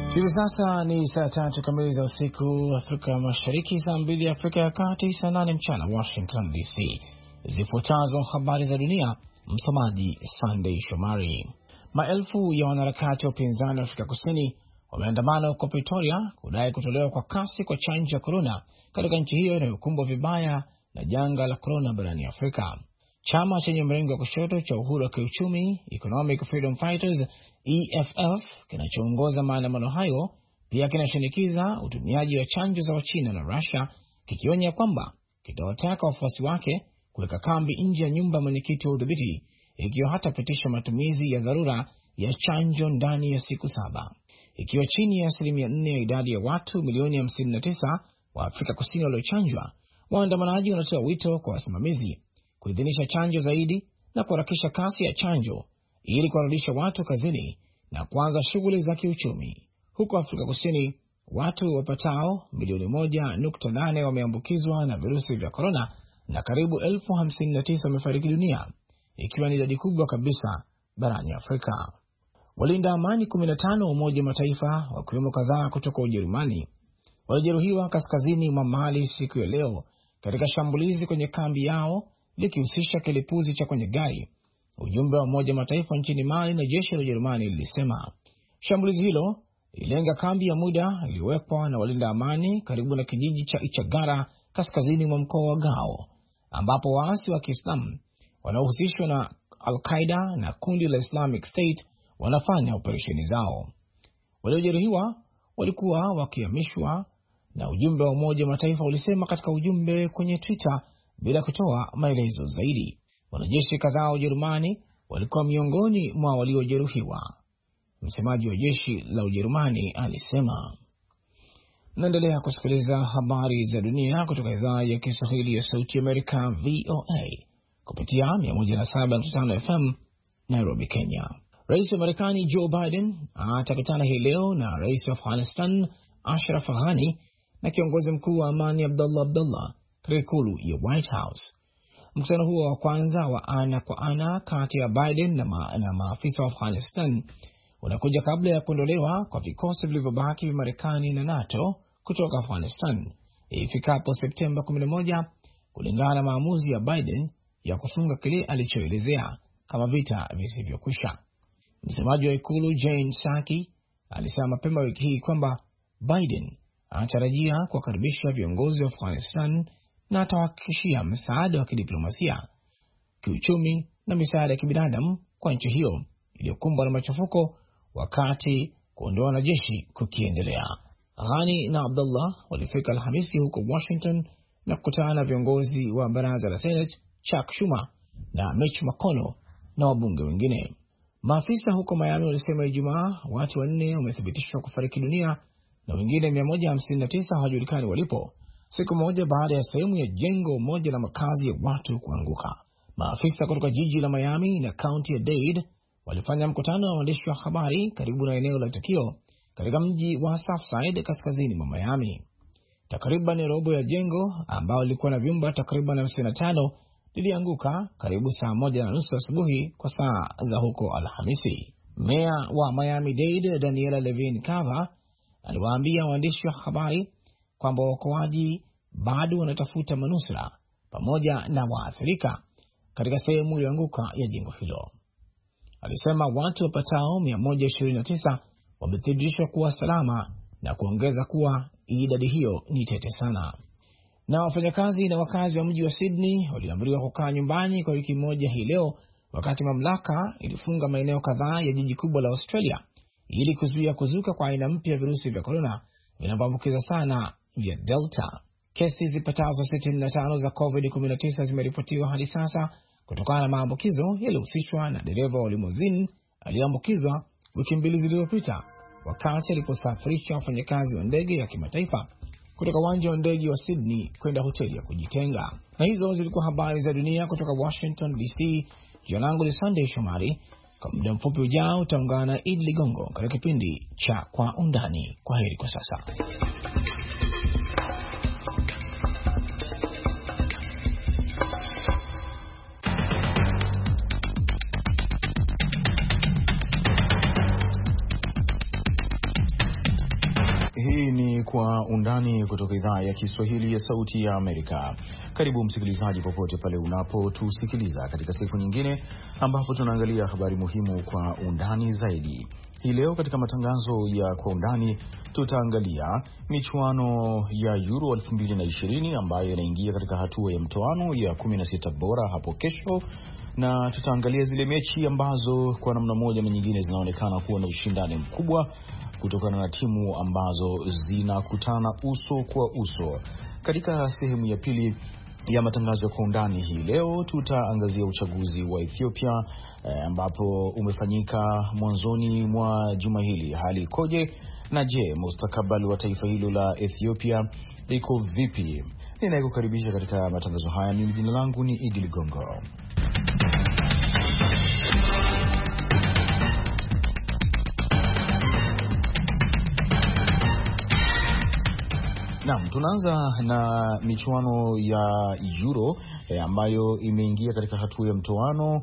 Hivi sasa ni saa 3 kamili za usiku Afrika Mashariki, saa 2 Afrika ya Kati, saa 8 mchana Washington DC. Zifuatazo habari za dunia, msomaji Sunday Shomari. Maelfu ya wanaharakati wa upinzani wa Afrika Kusini wameandamana huko Pretoria kudai kutolewa kwa kasi kwa chanjo ya corona katika nchi hiyo inayokumbwa vibaya na janga la corona barani Afrika. Chama chenye mrengo wa kushoto cha uhuru wa kiuchumi Economic Freedom Fighters EFF kinachoongoza maandamano hayo pia kinashinikiza utumiaji wa chanjo za Wachina na Russia, kikionya kwamba kitawataka wafuasi wake kuweka kambi nje ya nyumba mwenyekiti wa udhibiti ikiwa hatapitisha matumizi ya dharura ya chanjo ndani ya siku 7. Ikiwa chini ya 4% ya idadi ya watu milioni 59 wa Afrika Kusini waliochanjwa, waandamanaji wanatoa wito kwa wasimamizi kuidhinisha chanjo zaidi na kuharakisha kasi ya chanjo ili kuwarudisha watu kazini na kuanza shughuli za kiuchumi. Huko Afrika Kusini, watu wapatao milioni 1.8 wameambukizwa na virusi vya corona na karibu 59,000 wamefariki dunia, ikiwa ni idadi kubwa kabisa barani Afrika. Walinda amani 15 wa Umoja Mataifa, wakiwemo kadhaa kutoka Ujerumani, walijeruhiwa kaskazini mwa Mali siku ya leo katika shambulizi kwenye kambi yao likihusisha kilipuzi cha kwenye gari. Ujumbe wa Umoja Mataifa nchini Mali na jeshi la Ujerumani lilisema shambulizi hilo ililenga kambi ya muda iliyowekwa na walinda amani karibu na kijiji cha Ichagara kaskazini mwa mkoa wa Gao, ambapo waasi wa Kiislamu wanaohusishwa na Al-Qaeda na kundi la Islamic State wanafanya operesheni zao. Waliojeruhiwa walikuwa wakihamishwa, na ujumbe wa Umoja Mataifa ulisema katika ujumbe kwenye Twitter bila kutoa maelezo zaidi. Wanajeshi kadhaa wa Ujerumani walikuwa miongoni mwa waliojeruhiwa, msemaji wa jeshi la Ujerumani alisema. Naendelea kusikiliza habari za dunia kutoka idhaa ya Kiswahili ya Sauti Amerika VOA kupitia 107.5 FM Nairobi, Kenya. Rais wa Marekani Joe Biden atakutana hii leo na rais wa Afghanistan Ashraf Ghani na kiongozi mkuu wa amani Abdullah katika ikulu ya White House. Mkutano huo wa kwanza wa ana kwa ana kati ya Biden na maafisa wa Afghanistan unakuja kabla ya kuondolewa kwa vikosi vilivyobaki vya Marekani na NATO kutoka Afghanistan ifikapo Septemba 11, kulingana na maamuzi ya Biden ya kufunga kile alichoelezea kama vita visivyokwisha. Msemaji wa ikulu Jane Saki alisema mapema wiki hii kwamba Biden anatarajia kuwakaribisha viongozi wa Afghanistan na atawahakikishia msaada wa kidiplomasia, kiuchumi na misaada ya kibinadamu kwa nchi hiyo iliyokumbwa na machafuko wakati kuondoa wanajeshi kukiendelea. Ghani na Abdullah walifika Alhamisi huko Washington na kukutana na viongozi wa baraza la Senate Chuck Schumer na Mitch McConnell na wabunge wengine. Maafisa huko Miami walisema Ijumaa watu 4 wamethibitishwa kufariki dunia na wengine 159 hawajulikani walipo, siku moja baada ya sehemu ya jengo moja la makazi ya watu kuanguka. Maafisa kutoka jiji la Miami na kaunti ya Dade walifanya mkutano wa waandishi wa habari karibu na eneo la tukio katika mji wa Southside kaskazini mwa Miami. Takriban robo ya jengo ambao lilikuwa na vyumba takriban 55 lilianguka karibu saa 1:30 asubuhi kwa saa za huko Alhamisi. Meya wa Miami Dade Daniela Levine Cava aliwaambia waandishi wa habari kwamba waokoaji bado wanatafuta manusura pamoja na waathirika katika sehemu iliyoanguka ya jengo hilo. Alisema watu wapatao 129 wamethibitishwa kuwa salama na kuongeza kuwa idadi hiyo ni tete sana. Na wafanyakazi na wakazi wa mji wa Sydney waliamriwa kukaa nyumbani kwa wiki moja hii leo, wakati mamlaka ilifunga maeneo kadhaa ya jiji kubwa la Australia ili kuzuia kuzuka kwa aina mpya ya virusi vya corona vinavyoambukiza sana vya Delta. Kesi zipatazo 65 za COVID-19 zimeripotiwa hadi sasa kutokana na maambukizo yaliyohusishwa na dereva wa limousine aliyeambukizwa wiki 2 zilizopita wakati aliposafirisha wafanyakazi wa ndege ya kimataifa kutoka uwanja wa ndege wa Sydney kwenda hoteli ya kujitenga. Na hizo zilikuwa habari za dunia kutoka Washington DC. Jina langu ni Sunday Shomari. Kwa muda mfupi ujao utaungana na Idi Ligongo katika kipindi cha Kwa Undani. Kwa heri kwa sasa. undani kutoka idhaa ya Kiswahili ya Sauti ya Amerika. Karibu msikilizaji, popote pale unapotusikiliza katika siku nyingine ambapo tunaangalia habari muhimu kwa undani zaidi. Hii leo katika matangazo ya kwa undani tutaangalia michuano ya Euro 2020 ambayo inaingia katika hatua ya mtoano ya 16 bora hapo kesho, na tutaangalia zile mechi ambazo kwa namna moja na nyingine zinaonekana kuwa na ushindani mkubwa kutokana na timu ambazo zinakutana uso kwa uso. Katika sehemu ya pili ya matangazo ya kwa undani hii leo tutaangazia uchaguzi wa Ethiopia ambapo umefanyika mwanzoni mwa juma hili. Hali ikoje, na je, mustakabali wa taifa hilo la Ethiopia iko vipi? Ninayekukaribisha katika matangazo haya, mimi jina langu ni Idi Ligongo. Naam, tunaanza na michuano ya Euro ambayo imeingia katika hatua ya mtoano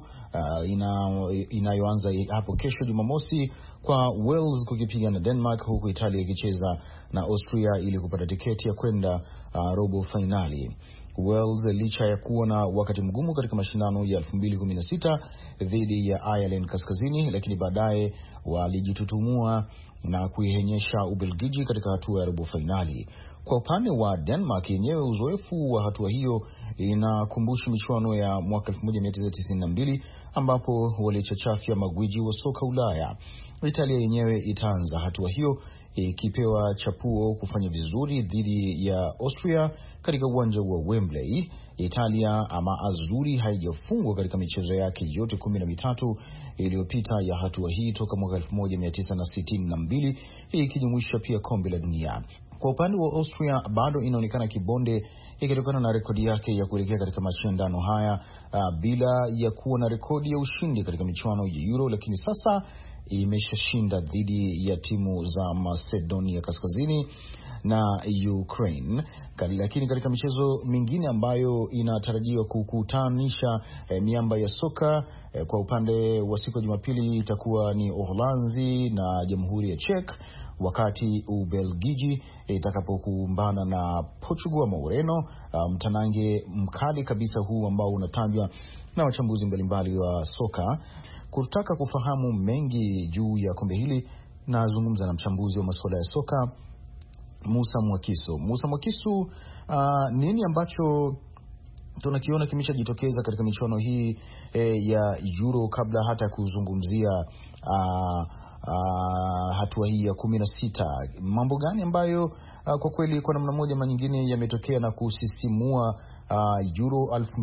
inayoanza hapo kesho Jumamosi, kwa Wales kukipiga na Denmark, huku Italia ikicheza na Austria ili kupata tiketi ya kwenda robo finali. Wales licha ya kuwa na wakati mgumu katika mashindano ya 2016 dhidi ya Ireland Kaskazini, lakini baadaye walijitutumua na kuihenyesha Ubelgiji katika hatua ya robo finali. Kwa upande wa Denmark yenyewe, uzoefu wa hatua hiyo inakumbusha michuano ya mwaka 1992 ambapo walichachafya magwiji wa soka Ulaya. Italia yenyewe itaanza hatua hiyo ikipewa chapuo kufanya vizuri dhidi ya Austria katika uwanja wa Wembley. Italia ama azuri haijafungwa katika michezo yake yote 13 iliyopita ya hatua hii toka mwaka 1962, ikijumuisha pia kombe la dunia. Kwa upande wa Austria bado inaonekana kibonde ikitokana na rekodi yake ya kuelekea katika mashindano haya bila ya kuwa na rekodi ya ushindi katika michuano ya Euro, lakini sasa imeshashinda dhidi ya timu za Macedonia Kaskazini na Ukraine. Lakini katika michezo mingine ambayo inatarajiwa kukutanisha miamba ya soka kwa upande wa siku ya Jumapili itakuwa ni Uholanzi na Jamhuri ya Czech, wakati Ubelgiji itakapokumbana na Portugal ama Ureno. Mtanange mkali kabisa huu ambao unatajwa na wachambuzi mbalimbali wa soka. Kutaka kufahamu mengi juu ya kombe hili, nazungumza na mchambuzi wa masuala ya soka Musa Mwakiso. Musa Mwakiso, nini ambacho tunakiona kimeshajitokeza katika michuano hii ya Euro kabla hata kuzungumzia hatua hii ya 16? Mambo gani ambayo kwa kweli kwa namna moja ama nyingine yametokea na kusisimua Euro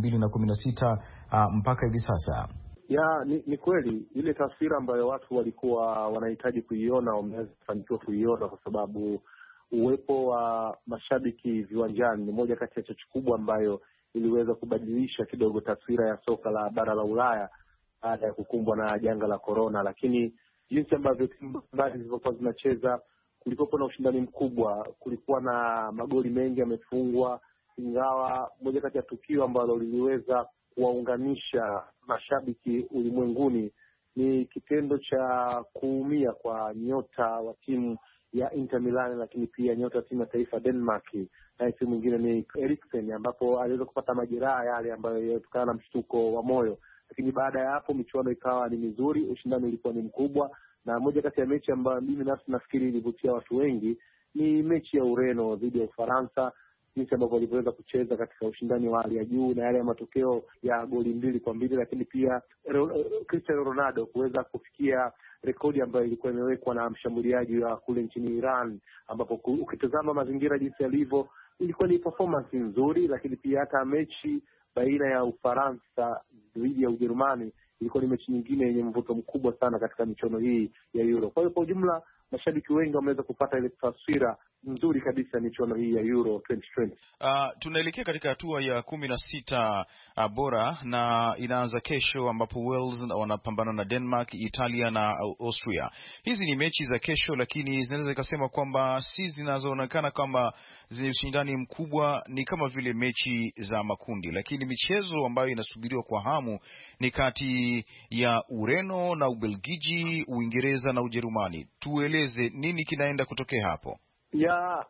2016 mpaka hivi sasa? Ni kweli ile taswira ambayo watu walikuwa wanahitaji kuiona wameweza kufanikiwa kuiona, kwa sababu uwepo wa mashabiki viwanjani ni moja kati ya chachu kubwa ambayo iliweza kubadilisha kidogo taswira ya soka la bara la Ulaya baada ya kukumbwa na janga la corona. Lakini jinsi ambavyo timu mbalimbali zilizokuwa zinacheza, kulikuwa na ushindani mkubwa, kulikuwa na magoli mengi yamefungwa, ingawa moja kati ya tukio ambalo liliweza kuwaunganisha mashabiki ulimwenguni ni kitendo cha kuumia kwa nyota wa timu ya Inter Milan, lakini pia nyota wa timu ya taifa Denmark na timu mwingine ni Eriksen, ambapo aliweza kupata majeraha yale ambayo yalitokana na mshtuko wa moyo. Lakini baada ya hapo michuano ikawa ni mizuri, ushindani ulikuwa ni mkubwa, na moja kati ya mechi ambayo mimi nafsi nafikiri ilivutia watu wengi ni mechi ya Ureno dhidi ya Ufaransa, jinsi ambavyo waliweza kucheza katika ushindani wa hali ya juu na yale ya matokeo ya goli 2-2, lakini pia Cristiano Ronaldo kuweza kufikia rekodi ambayo ilikuwa imewekwa na mshambuliaji wa kule nchini Iran, ambapo ukitazama mazingira jinsi yalivyo ilikuwa ni performance nzuri. Lakini pia hata mechi baina ya Ufaransa dhidi ya Ujerumani ilikuwa ni mechi nyingine yenye mvuto mkubwa sana katika michuano hii ya Euro. Kwa hiyo kwa ujumla mashabiki wengi wameweza kupata ile taswira nzuri kabisa michuano hii ya Euro 2020. Tunaelekea katika hatua ya 16 bora na inaanza kesho, ambapo Wales wanapambana na Denmark, Italia na Austria. Hizi ni mechi za kesho, lakini zinaweza ikasema kwamba si zinazoonekana kama zenye ushindani mkubwa, ni kama vile mechi za makundi. Lakini michezo ambayo inasubiriwa kwa hamu ni kati ya Ureno na Ubelgiji, Uingereza na Ujerumani. Tueleze nini kinaenda kutokea hapo?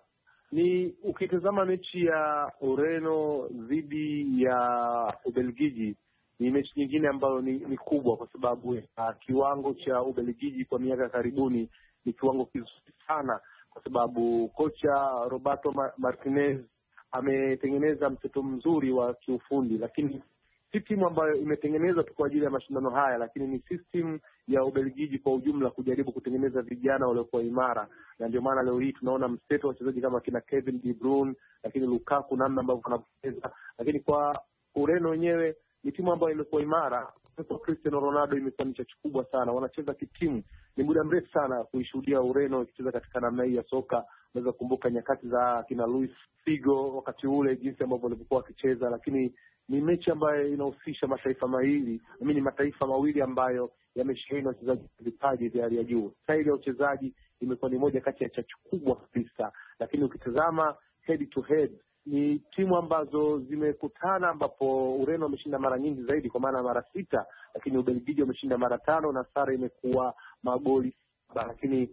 Ni ukitazama mechi ya Ureno dhidi ya Ubelgiji, ni mechi nyingine ambayo ni kubwa, kwa sababu kiwango cha Ubelgiji kwa miaka karibuni ni kiwango kizuri sana, kwa sababu kocha Roberto Martinez ametengeneza mtoto mzuri wa kiufundi, lakini si timu ambayo imetengenezwa tu kwa ajili ya mashindano haya, lakini ni system ya Ubelgiji kwa ujumla kujaribu kutengeneza vijana waliokuwa imara, na ndio maana leo hii tunaona mseto wa wachezaji kama kina Kevin De Bruyne, lakini Lukaku, namna ambavyo wanacheza. Lakini kwa Ureno wenyewe ni timu ambayo imekuwa imara. Kwa Cristiano Ronaldo imekuwa ni chachu kubwa sana, wanacheza kitimu. Ni muda mrefu sana kuishuhudia Ureno ikicheza katika namna hii ya soka. Unaweza kukumbuka nyakati za kina Luis Figo wakati ule, jinsi ambavyo walikuwa wakicheza, lakini ni mechi ambayo inahusisha mataifa mawili ambayo yamesheheni wachezaji vipaji vya hali ya juu. Staili ya uchezaji imekuwa ni moja kati ya chachu kubwa kabisa, lakini ukitazama head to head ni timu ambazo zimekutana, ambapo Ureno wameshinda mara nyingi zaidi, kwa maana mara 6, lakini Ubelgiji wameshinda mara 5 na sare imekuwa magoli 7. Lakini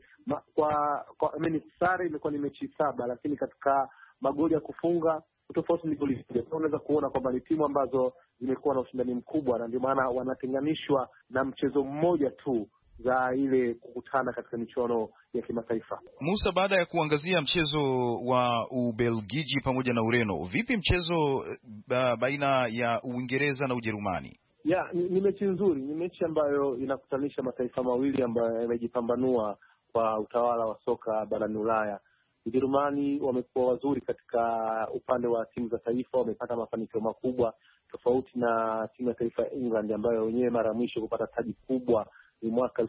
sare imekuwa ni mechi 7, lakini katika magoli ya kufunga tofauti ni goli 1. Unaweza kuona kwamba ni timu ambazo zimekuwa na ushindani mkubwa, na ndio maana wanatenganishwa na mchezo mmoja tu za ile kukutana katika michuano ya kimataifa. Musa, baada ya kuangazia mchezo wa Ubelgiji pamoja na Ureno, vipi mchezo baina ya Uingereza na Ujerumani? Ni mechi nzuri, ni mechi ambayo inakutanisha mataifa mawili ambayo yamejipambanua kwa utawala wa soka barani Ulaya. Ujerumani wamekuwa wazuri katika upande wa timu za taifa, wamepata mafanikio makubwa, tofauti na timu ya taifa ya England ambayo wenyewe mara mwisho kupata taji kubwa ni mwaka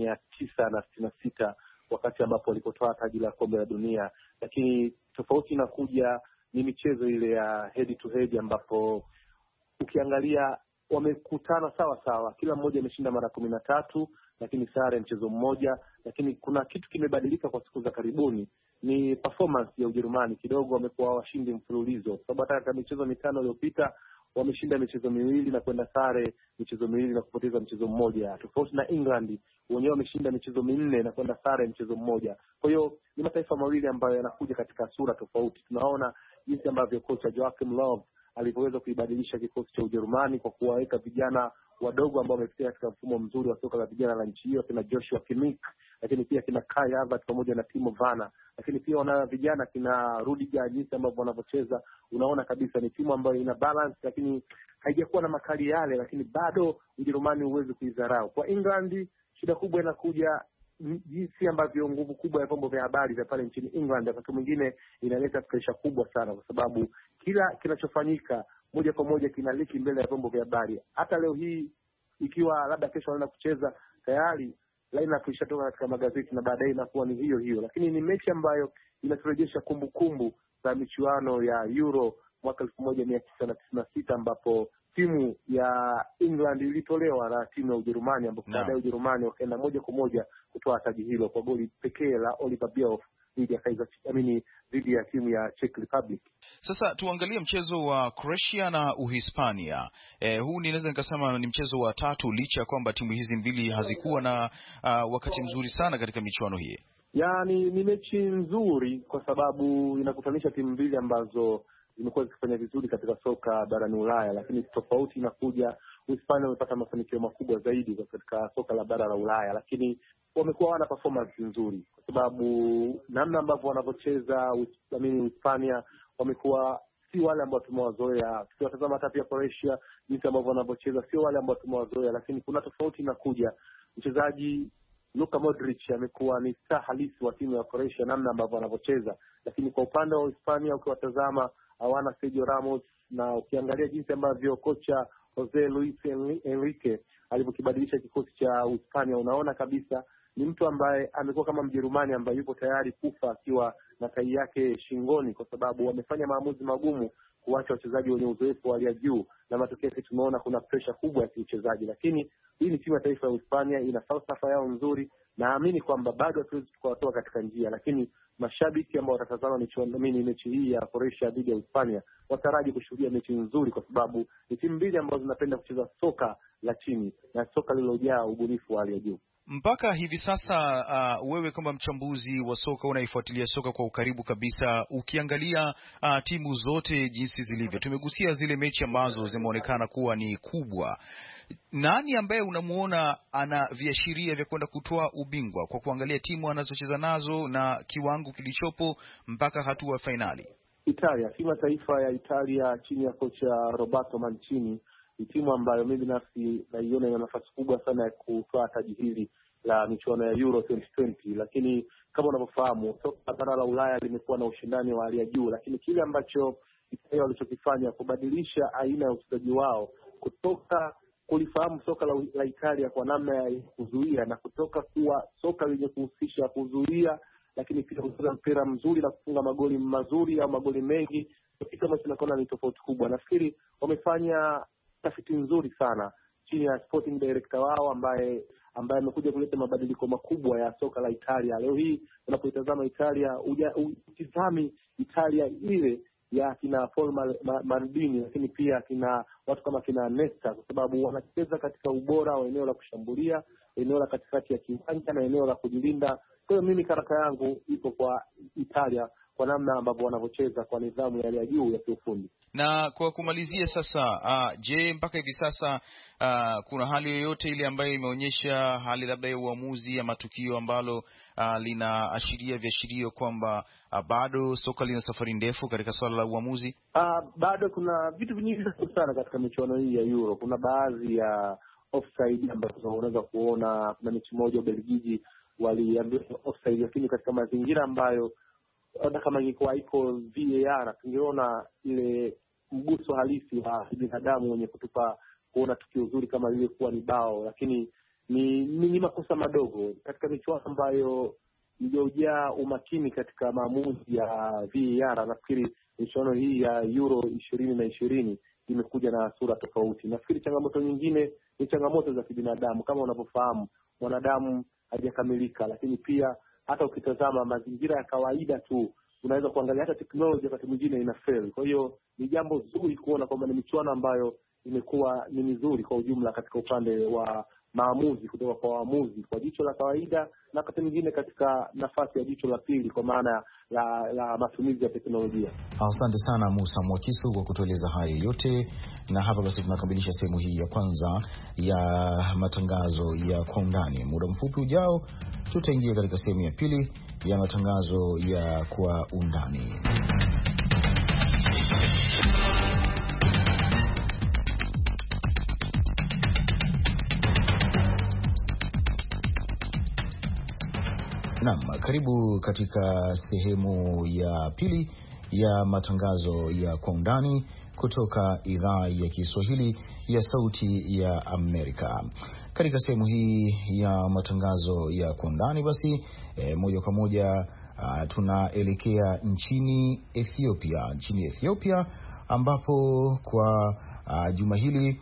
1966 wakati ambapo walipotoa taji la kombe la dunia. Lakini tofauti inakuja ni michezo ile ya head to head, ambapo ukiangalia wamekutana sawa, kila mmoja ameshinda mara 13, lakini sare mchezo mmoja. Lakini kuna kitu kimebadilika kwa siku za karibuni, ni performance ya Ujerumani. Kidogo wamekuwa washindi mfululizo, sababu hata katika michezo 5 iliyopita wameshinda michezo 2 na kwenda sare michezo 2 na kupoteza mchezo mmoja, tofauti na England wenyewe wameshinda michezo 4 na kwenda sare mchezo mmoja. Kwa hiyo ni mataifa mawili ambayo yanakuja katika sura tofauti. Tunaona jinsi ambavyo kocha Joachim Löw alivyoweza kuibadilisha kikosi cha Ujerumani kwa kuwaweka vijana wadogo ambao wamepitia katika mfumo mzuri wa soka la vijana la nchi hiyo, kina Joshua Kimmich, lakini pia kina Kai Havertz pamoja na Timo Werner, lakini pia wana vijana kina Rudiger, jinsi ambavyo wanavyocheza unaona kabisa ni timu ambayo ina balance, lakini haijakuwa na makali yale, lakini bado Ujerumani huwezi kuidharau. Kwa England shida kubwa inakuja jinsi ambavyo nguvu kubwa ya vyombo vya habari vya pale nchini England wakati mwingine inaleta pressure kubwa sana, kwa sababu kila kinachofanyika moja kwa moja kinaliki mbele ya vyombo vya habari. Hata leo hii ikiwa labda kesho wanaenda kucheza, tayari lineup ishatoka katika magazeti na baadaye inakuwa ni hiyo. Lakini ni mechi ambayo inaturejesha kumbukumbu za michuano ya Euro mwaka 1996 ambapo timu ya England ilitolewa na timu ya Ujerumani, ambapo baadaye Ujerumani wakaenda moja kwa moja kutoa taji hilo kwa goli pekee la Oliver Bierhoff dhidi ya timu ya Czech Republic. Sasa tuangalie mchezo wa Croatia na Uhispania. Huu ninaweza nikasema ni mchezo wa 3, licha ya kwamba timu hizi mbili hazikuwa na wakati mzuri sana katika michuano hii. Ni mechi nzuri kwa sababu inakutanisha timu mbili ambazo zimekuwa zikifanya vizuri katika soka barani Ulaya, lakini tofauti inakuja Uhispania wamepata mafanikio makubwa zaidi katika soka la bara la Ulaya, lakini wamekuwa wana performance nzuri kwa sababu namna ambavyo wanavyocheza Uhispania wamekuwa si wale ambao tumewazoea. Tukiwatazama hata pia Croatia jinsi ambavyo wanavyocheza sio wale ambao tumewazoea, lakini kuna tofauti inakuja. Mchezaji Luka Modric amekuwa ni star halisi wa timu ya Croatia namna ambavyo wanavyocheza, lakini kwa upande wa Uhispania ukiwatazama hawana Sergio Ramos, na ukiangalia jinsi ambavyo kocha Jose Luis Enrique alivyokibadilisha kikosi cha Uhispania unaona kabisa ni mtu ambaye amekuwa kama Mjerumani ambaye yupo tayari kufa akiwa na tai yake shingoni, kwa sababu wamefanya maamuzi magumu kuacha wachezaji wenye uzoefu wa hali ya juu, na matokeo yake tumeona kuna pressure kubwa ya kiuchezaji. Lakini hii ni timu ya taifa ya Uhispania, ina falsafa yao nzuri, naamini kwamba bado hatuwezi tukawatoa katika njia, lakini mashabiki ambao watatazama mechi hii ya Croatia dhidi ya Uhispania wataraji kushuhudia mechi nzuri, kwa sababu ni timu mbili ambazo zinapenda kucheza soka la chini na soka lililojaa ubunifu wa hali ya juu. mpaka hivi sasa wewe kama mchambuzi wa soka unaifuatilia soka kwa ukaribu kabisa, ukiangalia timu zote jinsi zilivyo, tumegusia zile mechi ambazo zimeonekana kuwa ni kubwa, nani ambaye unamuona ana viashiria vya kwenda kutoa ubingwa kwa kuangalia timu anazocheza nazo na kiwango kilichopo mpaka hatua fainali? Italia, timu ya taifa ya Italia chini ya kocha Roberto Mancini ni timu ambayo mimi binafsi naiona ina nafasi kubwa sana ya kutoa taji hili la michuano ya Euro 2020. Lakini kama unavyofahamu, soka bara la Ulaya limekuwa na ushindani wa hali ya juu, lakini kile ambacho Italia walichokifanya kubadilisha aina ya uchezaji wao kutoka kulifahamu soka la Italia kwa namna ya kuzuia na kutoka kuwa soka lenye kuhusisha kuzuia lakini pia kucheza mpira mzuri na kufunga magoli mazuri au magoli mengi, kitu ambacho tunaona ni tofauti kubwa. Nafikiri wamefanya tafiti nzuri sana chini ya sporting director wao ambaye amekuja kuleta mabadiliko makubwa ya soka la Italia. Leo hii unapoitazama Italia, utizami Italia ile ya kina Paul Maldini, lakini pia kina watu kama kina Nesta, kwa sababu wanacheza katika ubora wa eneo la kushambulia, eneo la katikati ya kiwanja na eneo la kujilinda. Kwa hiyo mimi karaka yangu ipo kwa Italia kwa namna ambavyo wanavyocheza kwa nidhamu ya hali ya juu ya kiufundi. Na kwa kumalizia sasa, je, mpaka hivi sasa kuna hali yoyote ile ambayo imeonyesha hali labda ya uamuzi ya matukio ambalo linaashiria viashirio kwamba bado soka lina safari ndefu katika swala la uamuzi? Bado kuna vitu vingi sana katika michuano hii ya Euro. Kuna baadhi ya offside ambazo unaweza kuona. Kuna mechi moja Ubelgiji waliambiwa offside, lakini katika mazingira ambayo hata kama ingekuwa iko VAR tungeona ile mguso halisi wa binadamu wenye kutupa kuona tukio zuri kama lile kuwa ni bao, lakini ni makosa madogo katika michuano ambayo iliyojaa umakini katika maamuzi ya VAR. Nafikiri michuano hii ya Euro 2020 imekuja na sura tofauti. Nafikiri changamoto nyingine ni changamoto za kibinadamu. Kama unavyofahamu, mwanadamu hajakamilika, lakini pia hata ukitazama mazingira ya kawaida tu unaweza kuangalia hata teknolojia wakati mwingine ina fail. Kwa hiyo ni jambo zuri kuona kwamba ni michuano ambayo imekuwa ni mizuri kwa ujumla katika upande wa maamuzi, kutoka kwa waamuzi kwa jicho la kawaida na wakati mwingine katika nafasi ya jicho la pili kwa maana la matumizi ya teknolojia. Asante sana Musa Mwakisu kwa kutueleza hayo yote, na hapa basi tunakamilisha sehemu hii ya kwanza ya matangazo ya kwa undani. Muda mfupi ujao tutaingia katika sehemu ya pili ya matangazo ya kwa undani. Naam, karibu katika sehemu ya pili ya matangazo ya kwa undani kutoka idhaa ya Kiswahili ya Sauti ya Amerika. Katika sehemu hii ya matangazo ya kwa undani basi moja kwa moja tunaelekea nchini Ethiopia ambapo kwa juma hili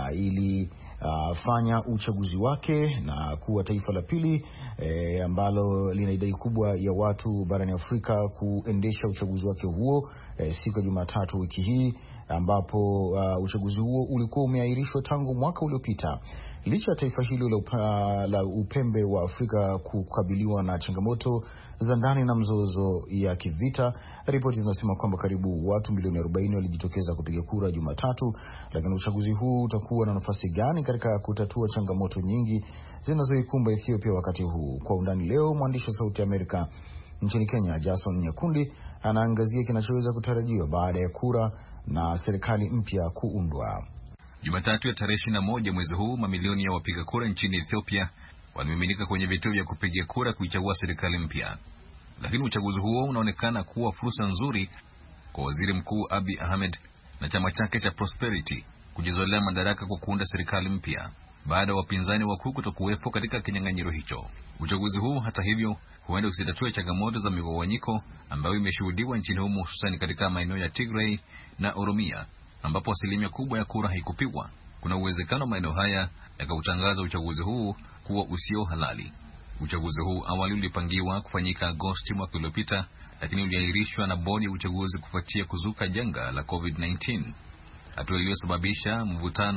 ilifanya uchaguzi wake na kuwa taifa la pili ambalo lina idadi kubwa ya watu barani Afrika kuendesha uchaguzi wake huo siku ya Jumatatu wiki hii, ambapo uchaguzi huo ulikuwa umeahirishwa tangu mwaka uliopita. Licha ya taifa hilo la upembe wa Afrika kukabiliwa na changamoto za ndani na mzozo ya kivita, ripoti zinasema kwamba karibu watu milioni 40 walijitokeza kupiga kura Jumatatu. Lakini uchaguzi huu utakuwa na nafasi gani katika kutatua changamoto nyingi zinazoikumba Ethiopia wakati huu? Kwa undani leo, mwandishi wa Sauti ya Amerika nchini Kenya Jason Nyakundi anaangazia kinachoweza kutarajiwa baada ya kura na serikali mpya kuundwa. Jumatatu ya tarehe 21 mwezi huu, mamilioni ya wapiga kura nchini Ethiopia walimiminika kwenye vituo vya kupiga kura kuichagua serikali mpya. Lakini uchaguzi huo unaonekana kuwa fursa nzuri kwa Waziri Mkuu Abiy Ahmed na chama chake cha Prosperity kujizolea madaraka kwa kuunda serikali mpya baada ya wapinzani wakuu kutokuwepo katika kinyang'anyiro hicho. Uchaguzi huu hata hivyo huenda usitatue changamoto za migawanyiko ambayo imeshuhudiwa nchini humo, hususan katika maeneo ya Tigray na Oromia ambapo asilimia kubwa ya kura haikupigwa. Kuna uwezekano maeneo haya yakautangaza uchaguzi huu kuwa usio halali. Uchaguzi huu awali ulipangiwa kufanyika Agosti mwaka uliopita, lakini uliahirishwa na bodi ya uchaguzi kufuatia kuzuka janga la COVID-19, hatua iliyosababisha mvutano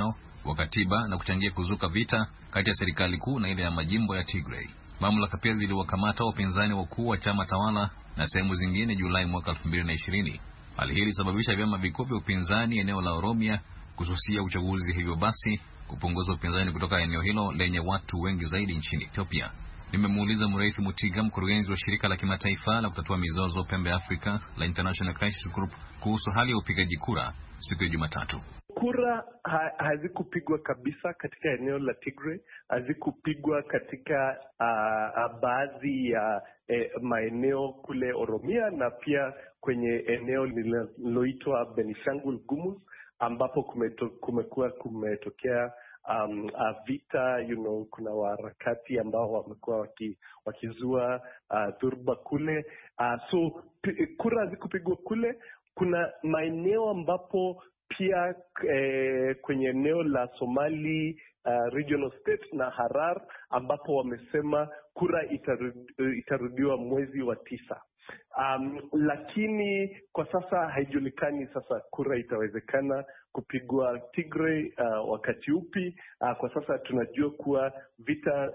wa katiba na kuchangia kuzuka vita kati ya serikali kuu na ile ya majimbo ya Tigray. Mamlaka pia ziliwakamata wapinzani wakuu wa chama tawala na sehemu zingine Julai mwaka 2020. Hali hii ilisababisha vyama vikuu vya upinzani eneo la Oromia kususia uchaguzi, hivyo basi kupunguza upinzani kutoka eneo hilo lenye watu wengi zaidi nchini Ethiopia. Nimemuuliza Muriithi Mutiga, mkurugenzi wa shirika la kimataifa la kutatua mizozo pembe Afrika la International Crisis Group, kuhusu hali ya upigaji kura siku ya Jumatatu. Kura hazikupigwa kabisa katika eneo la Tigray, hazikupigwa katika baadhi ya maeneo kule Oromia na pia kwenye eneo linaloitwa Benishangul Gumuz, ambapo kumetokea vita. Kuna waharakati ambao wamekuwa wakizua dhurba kule. So kura hazikupigwa kule. Kuna maeneo ambapo pia kwenye eneo la Somali Regional State na Harar, ambapo wamesema kura itarudiwa mwezi wa 9. Lakini kwa sasa haijulikani sasa kura itawezekana kupigwa Tigray wakati upi. Kwa sasa tunajua kuwa vita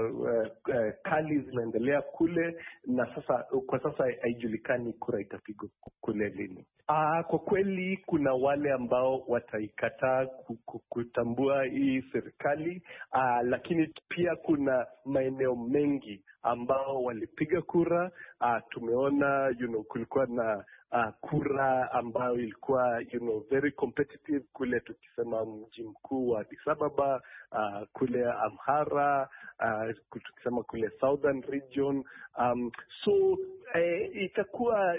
kali zinaendelea kule, na kwa sasa haijulikani kura itapigwa kule lini. Kwa kweli kuna wale ambao wataikataa kutambua hii serikali, lakini pia kuna maeneo mengi ambao walipiga kura. Tumeona kulikuwa na kura ambayo ilikuwa very competitive kule, tukisema mji mkuu wa Addis Ababa, kule Amhara, tukisema kule Southern Region. So itakuwa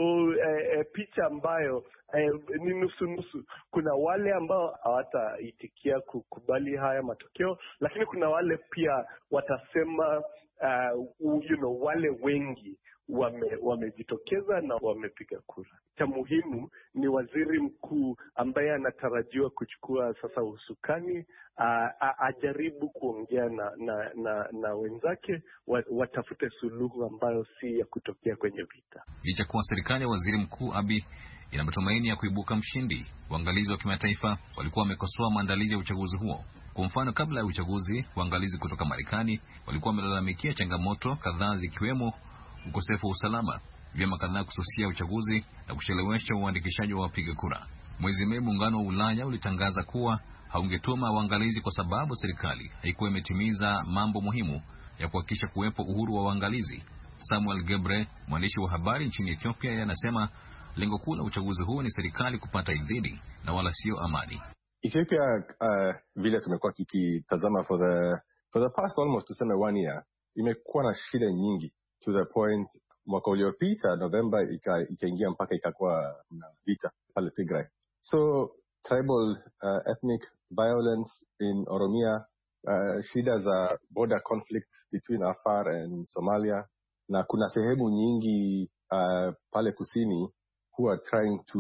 picha ambayo ni nusu. Kuna wale ambao hawataitikia kukubali haya matokeo, lakini kuna wale pia watasema wale wengi wamejitokeza na wamepiga kura. Cha muhimu ni waziri mkuu ambaye anatarajiwa kuchukua sasa usukani, ajaribu kuongea na wenzake, watafute suluhu ambayo si ya kutokea kwenye vita. Licha kuwa serikali ya waziri mkuu Abiy ina matumaini ya kuibuka mshindi, waangalizi wa kimataifa walikuwa wamekosoa maandalizi ya uchaguzi huo. Kwa mfano, kabla ya uchaguzi, waangalizi kutoka Marekani walikuwa wamelalamikia changamoto kadhaa zikiwemo ukosefu wa usalama, vyama kadhaa kususia uchaguzi na kuchelewesha uandikishaji wa wapiga kura. Mwezi Mei, Muungano wa Ulaya ulitangaza kuwa haungetuma waangalizi kwa sababu serikali haikuwa imetimiza mambo muhimu ya kuhakikisha kuwepo uhuru wa waangalizi. Samuel Gebre, mwandishi wa habari nchini Ethiopia, anasema lengo kuu la uchaguzi huu ni serikali kupata idhini na wala sio amani. Ethiopia, vile tumekuwa tukitazama for the past almost tuseme 1 year, imekuwa na shida nyingi to the point mwaka uliopita Novemba ikaingia mpaka ikakuwa na vita pale Tigray. So tribal ethnic violence in Oromia, shida za border conflict between Afar and Somalia, na kuna sehemu nyingi pale kusini who are trying to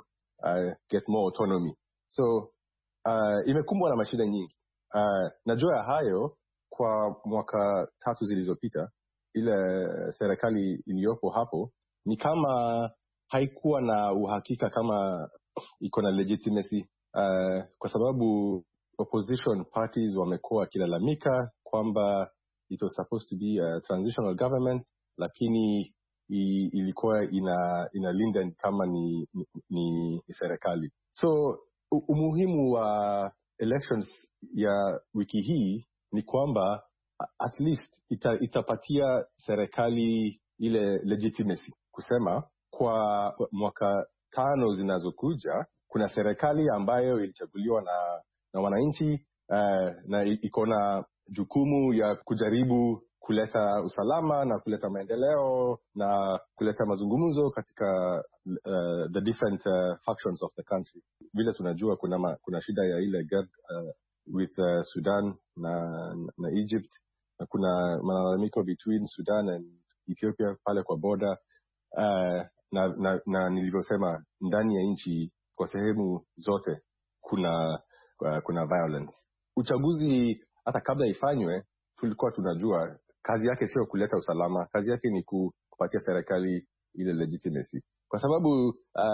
get more autonomy. So imekumbwa na mashida nyingi. Najua hayo kwa mwaka 3 zilizopita, ile serikali iliyopo hapo ni kama haikuwa na uhakika kama iko na legitimacy, kwa sababu opposition parties wamekuwa kilalamika kwamba it was supposed to be a transitional government, lakini ilikuwa inalinda kama ni serikali. So umuhimu wa elections ya wiki hii ni kwamba at least itapatia serikali ile legitimacy, kusema kwa mwaka 5 zinazokuja kuna serikali ambayo ilichaguliwa na wananchi, na iko na jukumu ya kujaribu kuleta usalama na kuleta maendeleo na kuleta mazungumzo katika the different factions of the country. Vile tunajua kuna shida ya ile gap with Sudan na Egypt, na kuna malalamiko between Sudan and Ethiopia pale kwa border, na nilivyosema ndani ya nchi kwa sehemu zote kuna violence. Uchaguzi hata kabla ifanywe tulikuwa tunajua kazi yake sio kuleta usalama, kazi yake ni kupatia serikali ile legitimacy, kwa sababu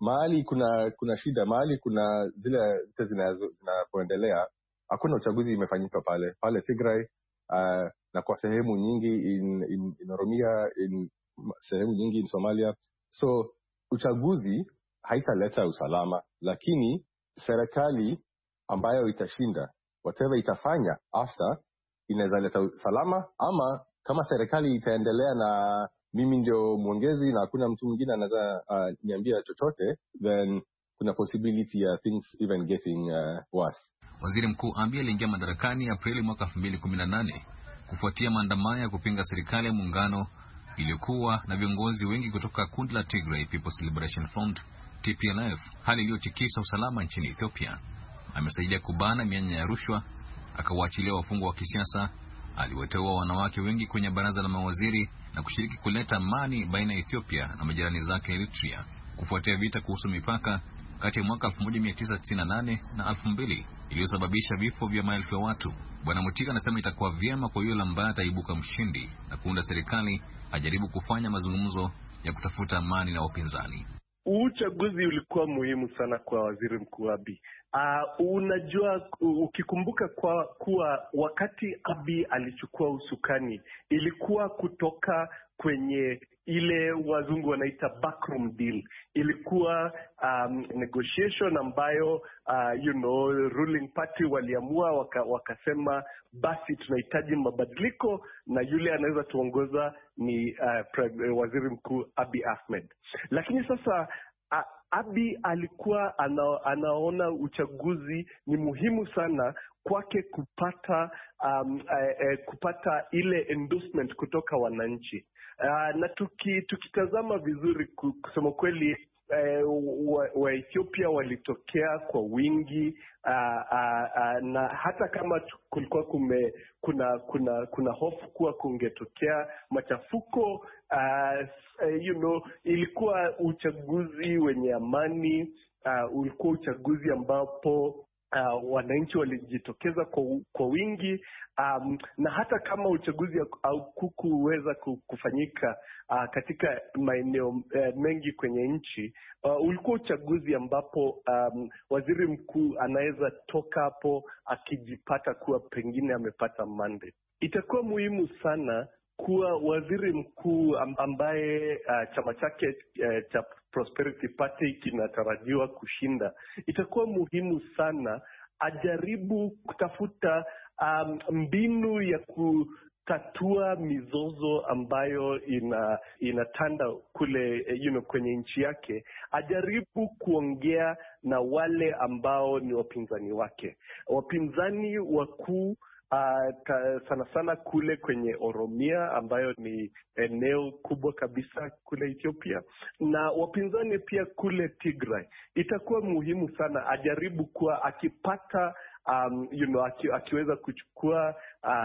mahali kuna shida, mahali kuna zile vita zinapoendelea, hakuna uchaguzi imefanyika pale Tigray, na kwa sehemu nyingi in Oromia, in sehemu nyingi in Somalia. So uchaguzi haitaleta usalama, lakini serikali ambayo itashinda, whatever itafanya after, inaweza leta usalama. Ama kama serikali itaendelea na mimi ndio mwongezi na hakuna mtu mwingine anaweza niambia chochote, then kuna possibility ya things even getting worse. Waziri Mkuu Abiy aliingia madarakani Aprili mwaka 2018 kufuatia maandamano ya kupinga serikali ya muungano iliyokuwa na viongozi wengi kutoka kundi la Tigray People's Liberation Front TPLF, hali iliyotikisa usalama nchini Ethiopia. Amesaidia kubana mianya ya rushwa, akawaachilia wafungwa wa kisiasa, aliwateua wanawake wengi kwenye baraza la mawaziri na kushiriki kuleta amani baina ya Ethiopia na majirani zake Eritrea kufuatia vita kuhusu mipaka kati ya mwaka 1998 na 2000 iliyosababisha vifo vya maelfu ya watu. Bwana Mutika anasema itakuwa vyema kwa yule ambaye ataibuka mshindi na kuunda serikali ajaribu kufanya mazungumzo ya kutafuta amani na wapinzani. Uchaguzi ulikuwa muhimu sana kwa Waziri Mkuu Abiy. Unajua, ukikumbuka kuwa wakati Abiy alichukua usukani, ilikuwa kutoka kwenye ile wazungu wanaita backroom deal. Ilikuwa negotiation ambayo ruling party waliamua wakasema basi tunahitaji mabadiliko na yule anaweza tuongoza ni Waziri Mkuu Abiy Ahmed. Lakini sasa Abiy alikuwa anaona uchaguzi ni muhimu sana kwake kupata ile endorsement kutoka wananchi. Na tukitazama vizuri, kusema kweli, wa Ethiopia walitokea kwa wingi, na hata kama kulikuwa kuna hofu kuwa kungetokea machafuko, ilikuwa uchaguzi wenye amani, ulikuwa uchaguzi ambapo wananchi walijitokeza kwa wingi, na hata kama uchaguzi haukuweza kufanyika katika maeneo mengi kwenye nchi, ulikuwa uchaguzi ambapo waziri mkuu anaweza toka hapo akijipata kuwa pengine amepata mandate. Itakuwa muhimu sana kuwa waziri mkuu ambaye chama chake cha Prosperity Party kinatarajiwa kushinda, itakuwa muhimu sana ajaribu kutafuta mbinu ya kutatua mizozo ambayo inatanda kule kwenye nchi yake. Ajaribu kuongea na wale ambao ni wapinzani wake, wapinzani wakuu, sana sana kule kwenye Oromia ambayo ni eneo kubwa kabisa kule Ethiopia, na wapinzani pia kule Tigray. Itakuwa muhimu sana ajaribu kuwa akipata akiweza kuchukua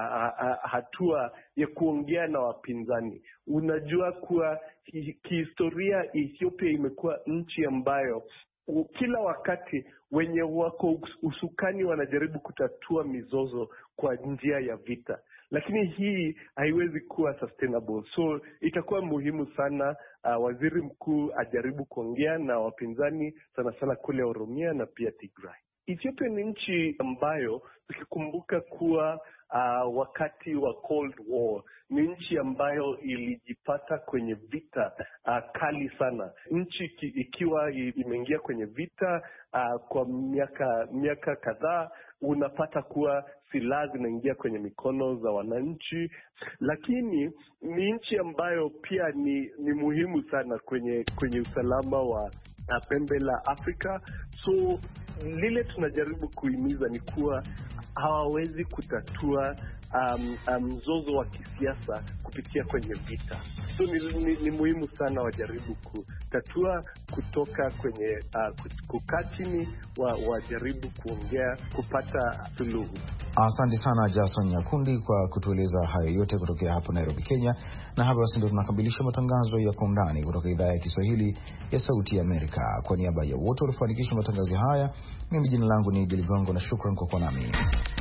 hatua ya kuongea na wapinzani. Unajua kuwa kihistoria Ethiopia imekuwa nchi ambayo kila wakati wenye wako usukani wanajaribu kutatua mizozo kwa njia ya vita, lakini hii haiwezi kuwa sustainable. So itakuwa muhimu sana waziri mkuu ajaribu kuongea na wapinzani, sana sana kule Oromia na pia Tigray. Ethiopia ni nchi ambayo tukikumbuka kuwa wakati wa Cold War ni nchi ambayo ilijipata kwenye vita kali sana. Nchi ikiwa imeingia kwenye vita kwa miaka kadhaa, unapata kuwa silaha zinaingia kwenye mikono za wananchi. Lakini ni nchi ambayo pia ni muhimu sana kwenye usalama wa pembe la Afrika. So lile tunajaribu kuhimiza ni kuwa hawawezi kutatua mzozo wa kisiasa kupitia kwenye vita. So ni muhimu sana wajaribu kutatua kutoka kwenye kukaa chini, wajaribu kuongea kupata suluhu. Asante sana Jason Nyakundi kwa kutueleza hayo yote kutokea hapo Nairobi, Kenya. Na hapa basi ndio tunakamilisha matangazo ya Kwa Undani kutoka idhaa ya Kiswahili ya Sauti ya Amerika. Kwa niaba ya wote waliofanikisha matangazo haya, mimi jina langu ni Idi Ligongo na shukrani kwa kuwa nami.